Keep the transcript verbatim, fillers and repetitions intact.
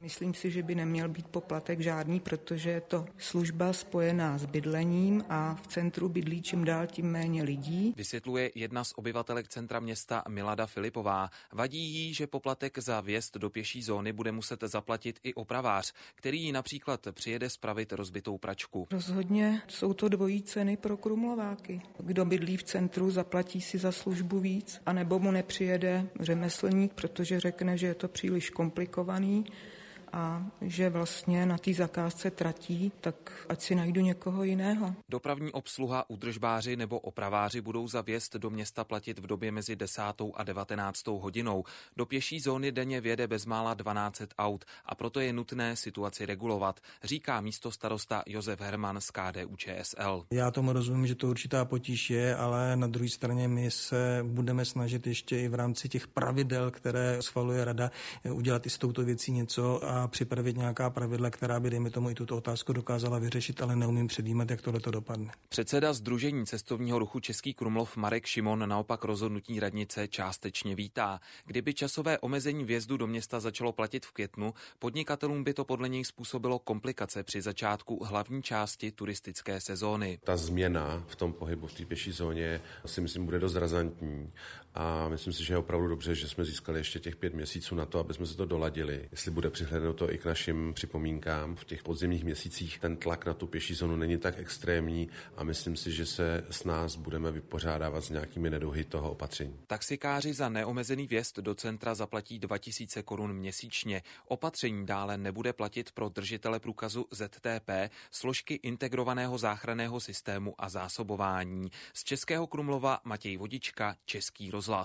Myslím si, že by neměl být poplatek žádný, protože je to služba spojená s bydlením a v centru bydlí čím dál tím méně lidí. Vysvětluje jedna z obyvatelek centra města Milada Filipová. Vadí jí, že poplatek za vjezd do pěší zóny bude muset zaplatit i opravář, který jí například přijede spravit rozbitou pračku. Rozhodně jsou to dvojí ceny pro krumlováky. Kdo bydlí v centru, zaplatí si za službu víc, anebo mu nepřijede řemeslník, protože řekne, že je to příliš komplikovaný a že vlastně na té zakázce tratí, tak ať si najdu někoho jiného. Dopravní obsluha, údržbáři nebo opraváři budou za vjezd do města platit v době mezi desátou a devatenáctou hodinou. Do pěší zóny denně vjede bezmála dvanáct set aut a proto je nutné situaci regulovat, říká místostarosta Josef Herman z K D U Č S L. Já tomu rozumím, že to určitá potíž je, ale na druhé straně my se budeme snažit ještě i v rámci těch pravidel, které schvaluje rada, udělat i s touto věcí něco a připravit nějaká pravidla, která by, dejme tomu, i tuto otázku dokázala vyřešit, ale neumím předjímat, jak tohle to dopadne. Předseda Sdružení cestovního ruchu Český Krumlov Marek Šimon naopak rozhodnutí radnice částečně vítá. Kdyby časové omezení vjezdu do města začalo platit v květnu, podnikatelům by to podle něj způsobilo komplikace při začátku hlavní části turistické sezóny. Ta změna v tom pohybu v té pěší zóně si myslím bude dost razantní a myslím si, že je opravdu dobře, že jsme získali ještě těch pět měsíců na to, aby jsme se to doladili. Jestli bude přihlédnuto i k našim připomínkám v těch podzimních měsících, ten tlak na tu pěší zónu není tak extrémní a myslím si, že se s nás budeme vypořádávat s nějakými neduhy toho opatření. Taxikáři za neomezený vjezd do centra zaplatí dva tisíce korun měsíčně. Opatření dále nebude platit pro držitele průkazu Z T P, složky integrovaného záchranného systému a zásobování. Z Českého Krumlova Matěj Vodička, Český rozhlas.